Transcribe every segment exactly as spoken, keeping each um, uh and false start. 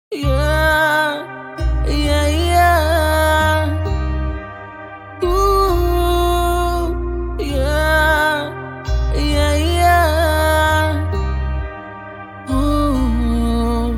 Yeah, yeah, yeah. Ooh, yeah, yeah, yeah. Ooh.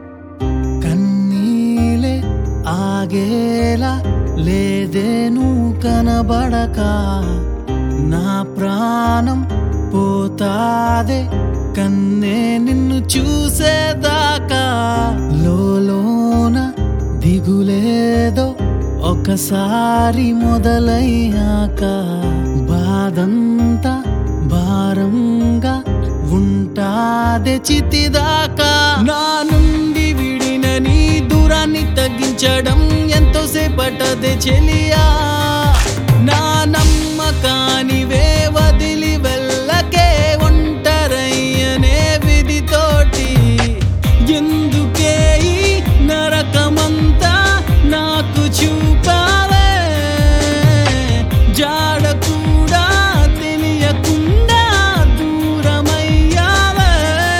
కన్నీలే ఆగేలా లేదే నువ్వు కనబడక నా ప్రాణం పోతాదే కన్నే నిన్ను చూసేదాకా లోలోన దిగులేదో ఒకసారి మొదలయ్యాక బాధంతా భారంగా ఉంటాదే చితిదాకా నా నుండి విడిన నీ దూరాన్ని తగ్గించడం ఎంతో సేపటదే చెలియా నా నమ్మకానివే వదిలి వెళ్ళకే ఒంటరయ్యనే విధితోటి ఎందుకే ఈ నరకమంతా నాకు చూపావే జాడ కూడా తెలియకుండా దూరమయ్యావే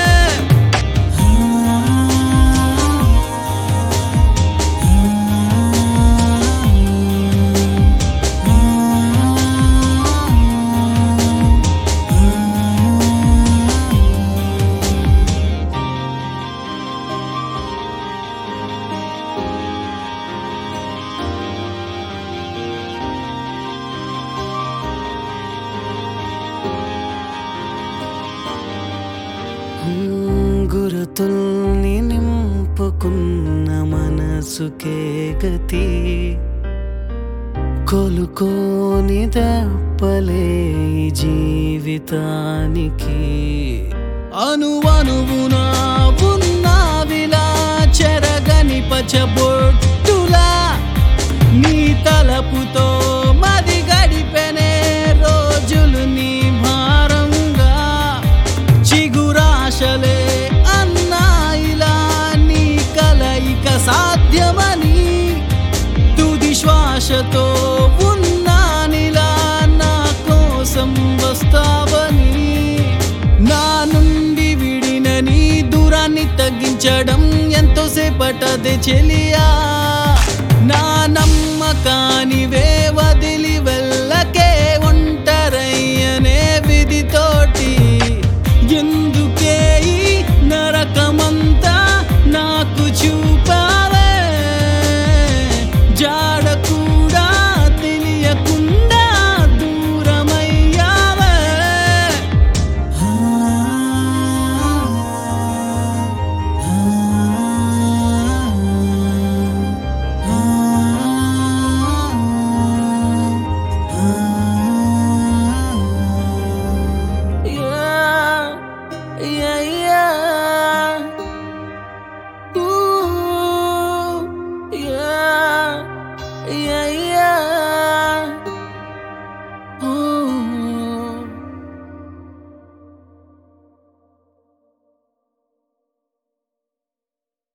గురుతుల్ని నింపుకున్న మనసుకే గతి కొలుకోని దప్పలే ఈ జీవితానికి అనువనువునా ఉన్నావిలా చెరగని పచ్చబొట్టులా నీ తలపుతో మది గడిపెనే రోజులు నీ భారంగా చిగురాశలే అన్నా ఇలా నీ కలయిక సాధ్యమని తుది శ్వాసతో ఉన్నానిలా నా కోసం వస్తావని నా నుండి విడిన నీ దూరాన్ని తగ్గించడం ఎంతో సేపటదే చెలియా నా నమ్మకానివే వదిలి వెళ్ళకే ఒంటరయ్యనే విధితోటి ఎందుకే ఈ నరకమంతా నాకు చూ